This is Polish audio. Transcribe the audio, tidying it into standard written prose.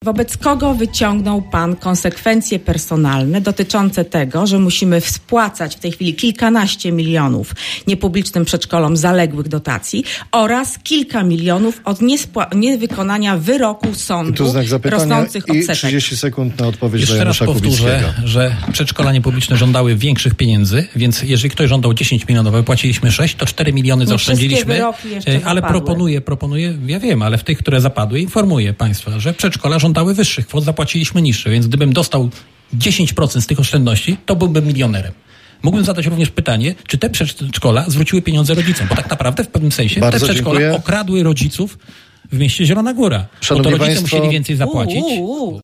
wobec kogo wyciągnął pan konsekwencje personalne dotyczące tego, że musimy spłacać w tej chwili kilkanaście milionów niepublicznym przedszkolom zaległych dotacji oraz kilka milionów od niewykonania wyroku sądu tu znak zapytania rosnących odsetek. 30 sekund na odpowiedź Jeszcze do Janusza raz powtórzę, Kubickiego. że przedszkola niepubliczne żądały większych pieniędzy, więc jeżeli ktoś żądał 10 milionów, a wypłaciliśmy 6, to 4 miliony zaoszczędziliśmy. Ale proponuję, ja wiem, ale w tych, które zapadły, informuję państwa, że przedszkola żądały wyższych kwot, zapłaciliśmy niższe, więc gdybym dostał 10% z tych oszczędności, to byłbym milionerem. Mógłbym zadać również pytanie, czy te przedszkola zwróciły pieniądze rodzicom, bo tak naprawdę w pewnym sensie Bardzo te przedszkola dziękuję. okradły rodziców w mieście Zielona Góra. Bo to rodzice musieli więcej zapłacić.